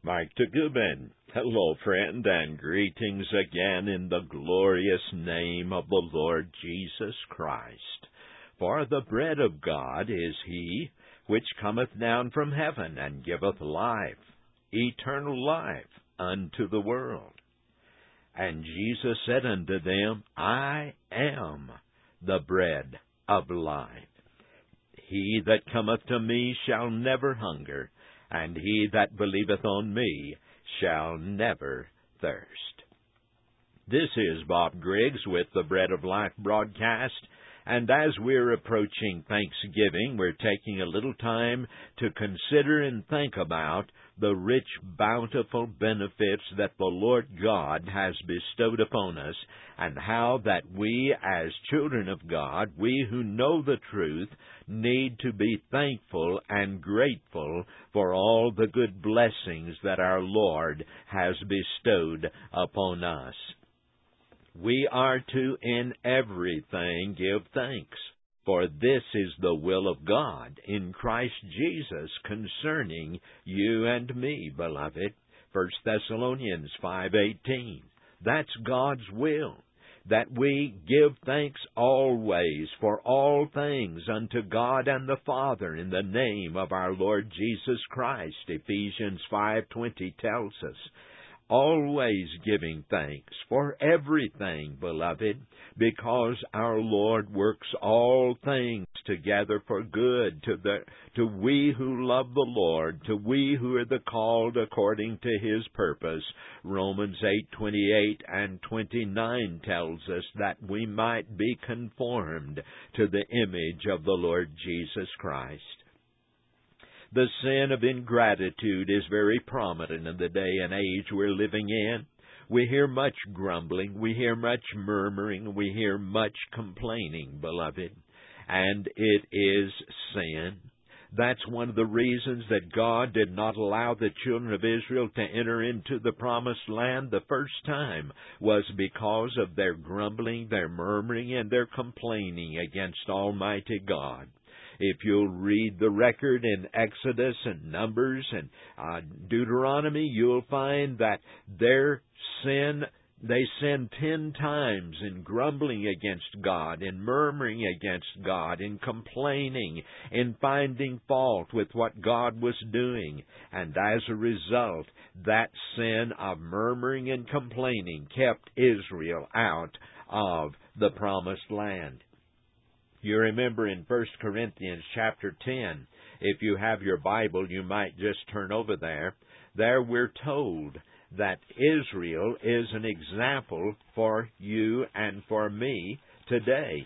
Mike Tagubin. Hello, friend, and greetings again in the glorious name of the Lord Jesus Christ. For the bread of God is He which cometh down from heaven, and giveth life, eternal life, unto the world. And Jesus said unto them, I am the bread of life. He that cometh to me shall never hunger, and he that believeth on me shall never thirst. This is Bob Griggs with the Bread of Life broadcast, and as we're approaching Thanksgiving, we're taking a little time to consider and think about the rich, bountiful benefits that the Lord God has bestowed upon us, and how that we, as children of God, we who know the truth, need to be thankful and grateful for all the good blessings that our Lord has bestowed upon us. We are to, in everything, give thanks, for this is the will of God in Christ Jesus concerning you and me, beloved. 1 Thessalonians 5:18. That's God's will, that we give thanks always for all things unto God and the Father in the name of our Lord Jesus Christ. Ephesians 5:20 tells us. Always giving thanks for everything, beloved, because our Lord works all things together for good to we who love the Lord, to we who are the called according to His purpose. Romans 8:28 and 29 tells us that we might be conformed to the image of the Lord Jesus Christ. The sin of ingratitude is very prominent in the day and age we're living in. We hear much grumbling, we hear much murmuring, we hear much complaining, beloved, and it is sin. That's one of the reasons that God did not allow the children of Israel to enter into the promised land the first time, was because of their grumbling, their murmuring, and their complaining against Almighty God. If you'll read the record in Exodus and Numbers and Deuteronomy, you'll find that they sinned 10 times in grumbling against God, in murmuring against God, in complaining, in finding fault with what God was doing. And as a result, that sin of murmuring and complaining kept Israel out of the promised land. You remember in 1 Corinthians chapter 10, if you have your Bible, you might just turn over there. There we're told that Israel is an example for you and for me today.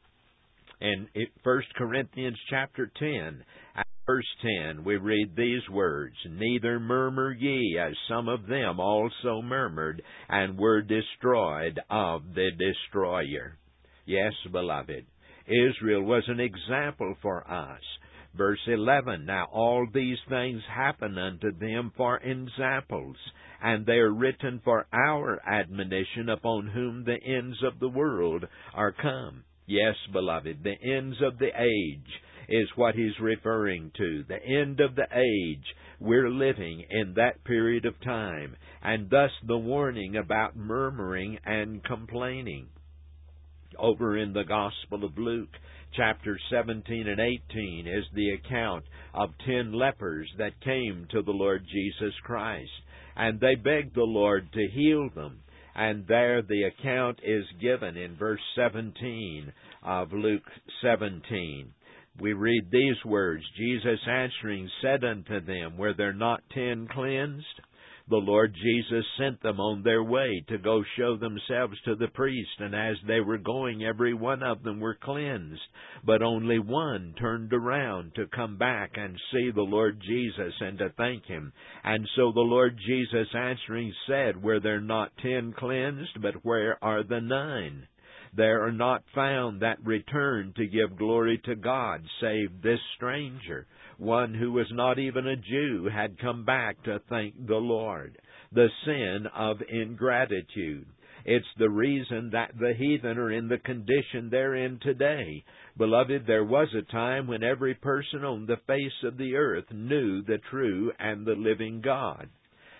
In 1 Corinthians chapter 10, at verse 10, we read these words, Neither murmur ye, as some of them also murmured, and were destroyed of the destroyer. Yes, beloved, Israel was an example for us. Verse 11, Now all these things happen unto them for examples, and they are written for our admonition, upon whom the ends of the world are come. Yes, beloved, the ends of the age is what he's referring to. The end of the age. We're living in that period of time, and thus the warning about murmuring and complaining. Over in the Gospel of Luke, chapter 17 and 18, is the account of 10 lepers that came to the Lord Jesus Christ, and they begged the Lord to heal them. And there the account is given in verse 17 of Luke 17. We read these words, Jesus answering said unto them, Were there not 10 cleansed? The Lord Jesus sent them on their way to go show themselves to the priest, and as they were going, every one of them were cleansed. But only one turned around to come back and see the Lord Jesus and to thank Him. And so the Lord Jesus answering said, Were there not 10 cleansed? But where are the 9? There are not found that return to give glory to God, save this stranger. One who was not even a Jew had come back to thank the Lord. The sin of ingratitude. It's the reason that the heathen are in the condition they're in today. Beloved, there was a time when every person on the face of the earth knew the true and the living God.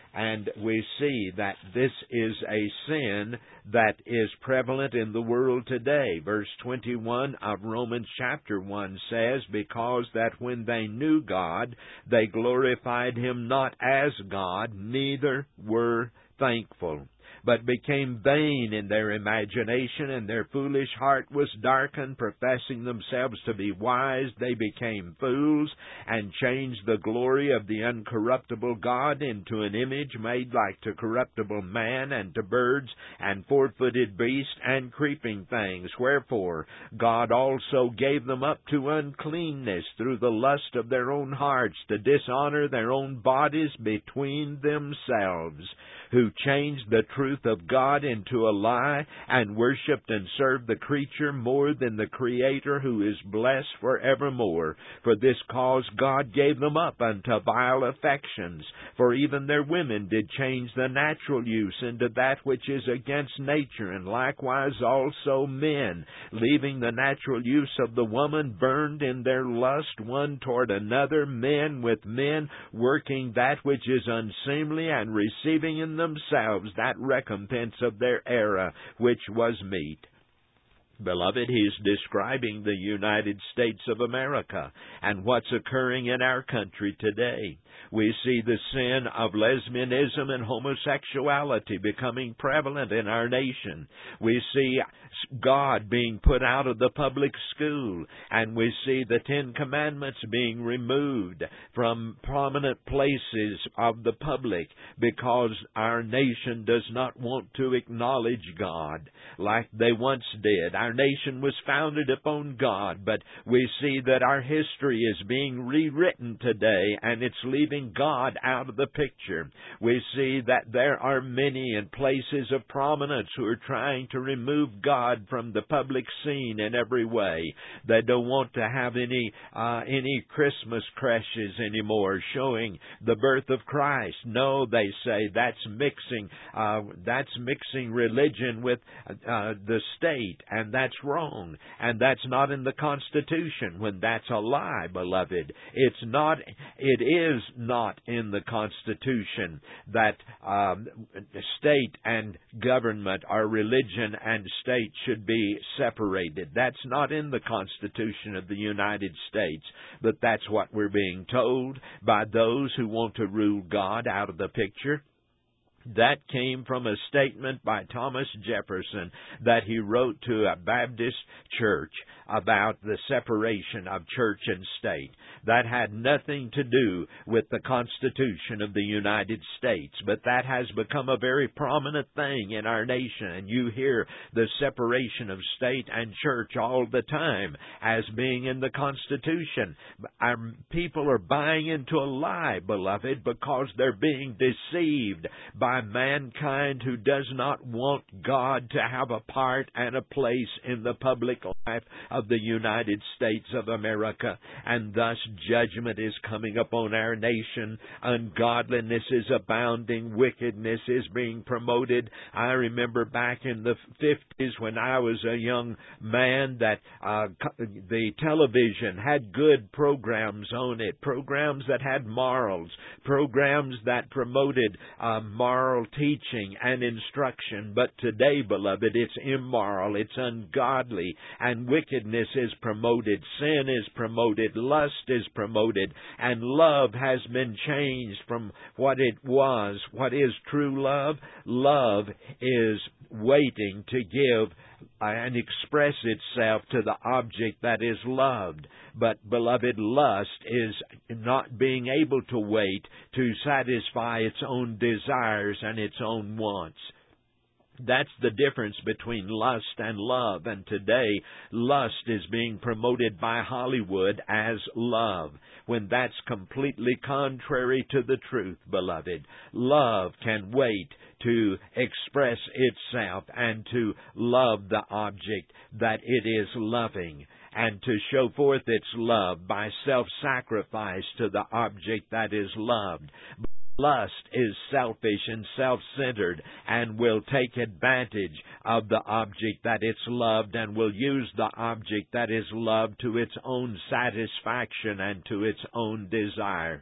And we see that this is a sin that is prevalent in the world today. Verse 21 of Romans chapter 1 says, because that when they knew God, they glorified Him not as God, neither were thankful, but became vain in their imagination, and their foolish heart was darkened. Professing themselves to be wise, they became fools, and changed the glory of the uncorruptible God into an image made like to corruptible man, and to birds, and four-footed beasts, and creeping things. Wherefore God also gave them up to uncleanness through the lust of their own hearts, to dishonor their own bodies between themselves, who changed the truth of God into a lie, and worshipped and served the creature more than the Creator, who is blessed forevermore. For this cause God gave them up unto vile affections. For even their women did change the natural use into that which is against nature, and likewise also men, leaving the natural use of the woman, burned in their lust one toward another, men with men, working that which is unseemly, and receiving in themselves that recompense of their error, which was meet. Beloved, he's describing the United States of America and what's occurring in our country today. We see the sin of lesbianism and homosexuality becoming prevalent in our nation. We see God being put out of the public school, and we see the Ten Commandments being removed from prominent places of the public because our nation does not want to acknowledge God like they once did. Our nation was founded upon God, but we see that our history is being rewritten today, and it's leaving God out of the picture. We see that there are many in places of prominence who are trying to remove God from the public scene in every way. They don't want to have any Christmas creches anymore showing the birth of Christ. No, they say that's mixing religion with the state, and that's wrong, and that's not in the Constitution. When that's a lie, beloved, it is not in the Constitution that state and government, or religion and state, should be separated. That's not in the Constitution of the United States, but that's what we're being told by those who want to rule God out of the picture. That came from a statement by Thomas Jefferson that he wrote to a Baptist church about the separation of church and state. That had nothing to do with the Constitution of the United States, but that has become a very prominent thing in our nation, and you hear the separation of state and church all the time as being in the Constitution. Our people are buying into a lie, beloved, because they're being deceived by mankind who does not want God to have a part and a place in the public life of the United States of America, and thus judgment is coming upon our nation. Ungodliness is abounding. Wickedness is being promoted. I remember back in the 50s when I was a young man that the television had good programs on it, programs that had morals, programs that promoted moral teaching and instruction. But today, beloved, it's immoral, it's ungodly, and wickedness is promoted, sin is promoted, lust is promoted, and love has been changed from what it was. What is true love? Love is waiting to give and express itself to the object that is loved. But, beloved, lust is not being able to wait to satisfy its own desires and its own wants. That's the difference between lust and love. And today, lust is being promoted by Hollywood as love, when that's completely contrary to the truth, beloved. Love can wait to express itself and to love the object that it is loving, and to show forth its love by self-sacrifice to the object that is loved. Lust is selfish and self-centered and will take advantage of the object that it's loved, and will use the object that is loved to its own satisfaction and to its own desire.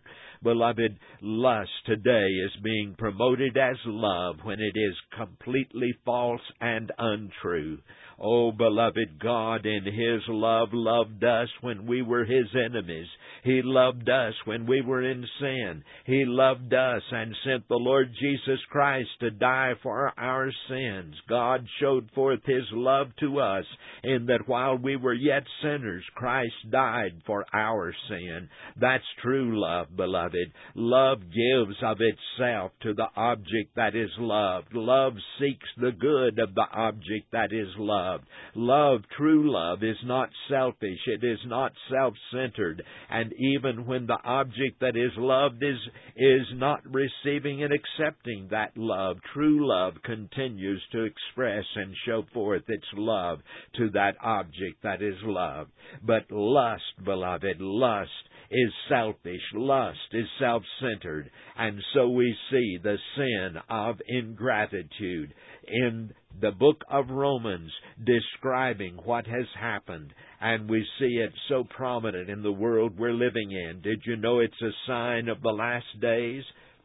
Beloved, lust today is being promoted as love when it is completely false and untrue. Oh, beloved, God in His love loved us when we were His enemies. He loved us when we were in sin. He loved us and sent the Lord Jesus Christ to die for our sins. God showed forth His love to us in that while we were yet sinners, Christ died for our sin. That's true love, beloved. Love gives of itself to the object that is loved. Love seeks the good of the object that is loved. Love, true love, is not selfish. It is not self-centered. And even when the object that is loved is not receiving and accepting that love, true love continues to express and show forth its love to that object that is loved. But lust, beloved, lust is selfish. Lust is self-centered. And so we see the sin of ingratitude in the book of Romans describing what has happened. And we see it so prominent in the world we're living in. Did you know it's a sign of the last days?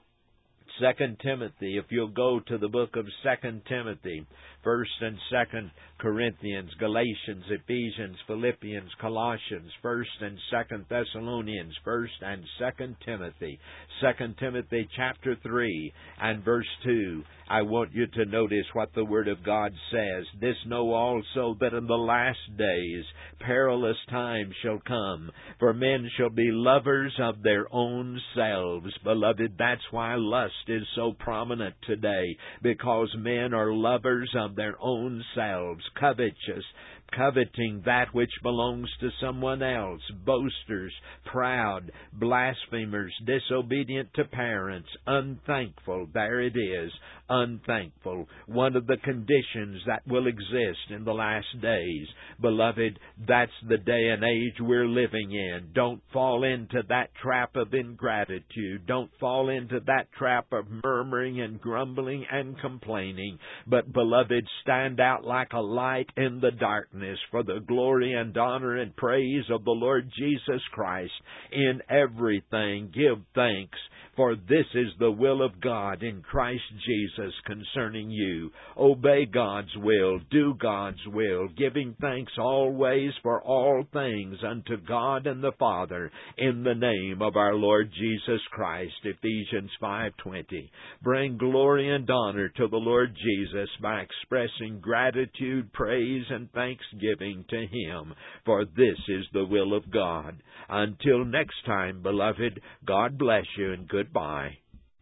2 Timothy, if you'll go to the book of 2 Timothy, 1 and 2 Corinthians, Galatians, Ephesians, Philippians, Colossians, 1 and 2 Thessalonians, 1 and 2 Timothy, 2 Timothy chapter 3 and verse 2, I want you to notice what the Word of God says. This know also that in the last days perilous times shall come, for men shall be lovers of their own selves. Beloved, that's why lust is so prominent today, because men are lovers of their own selves, covetous, coveting that which belongs to someone else, boasters, proud, blasphemers, disobedient to parents, unthankful. There it is, unthankful. One of the conditions that will exist in the last days. Beloved, that's the day and age we're living in. Don't fall into that trap of ingratitude. Don't fall into that trap of murmuring and grumbling and complaining. But, beloved, stand out like a light in the darkness for the glory and honor and praise of the Lord Jesus Christ. In everything give thanks, for this is the will of God in Christ Jesus concerning you. Obey God's will, do God's will, giving thanks always for all things unto God and the Father in the name of our Lord Jesus Christ. Ephesians 5:20. Bring glory and honor to the Lord Jesus by expressing gratitude, praise, and thanksgiving to Him, for this is the will of God. Until next time, beloved, God bless you and goodbye.